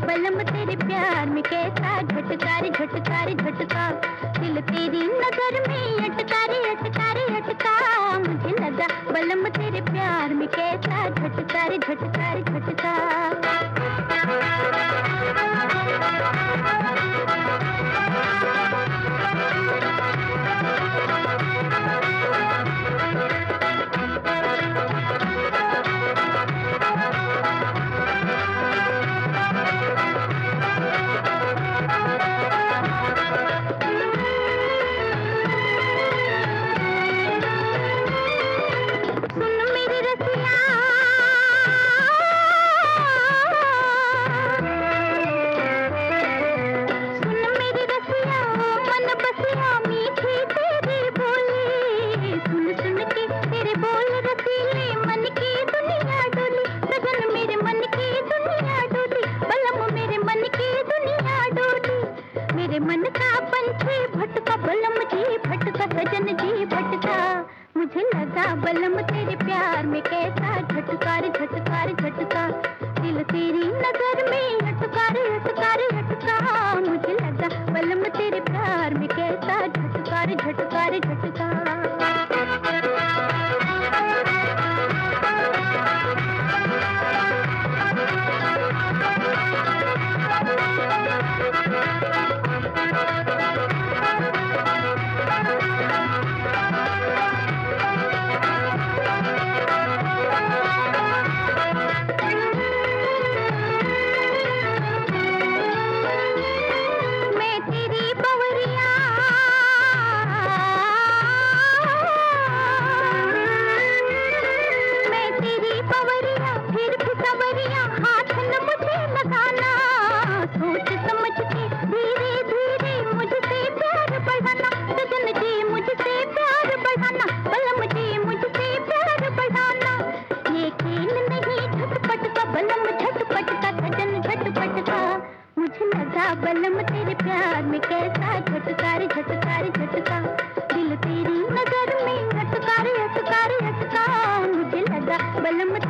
बलम तेरे प्यार में कैसा झटका रे झटका रे झटका, दिल तेरी नजर में अटका रे अटका रे अटका, मुझे लगा बलम तेरे प्यार में कैसा झटका रे झटका रे झटका। मन का पंछी भटका बलम जी भटका सजन जी भटका, मुझे लगा बलम तेरे प्यार में कैसा झटका रे झटका रे झटका, दिल तेरी नजर में अटका रे अटका रे अटका, मुझे लगा बलम तेरे प्यार में कैसा झटका रे झटका रे झटका। बलम तेरे प्यार में कैसा झटका रे झटका रे झटका, दिल तेरी नजर में अटका रे अटका रे अटका, मुझे लगा बलम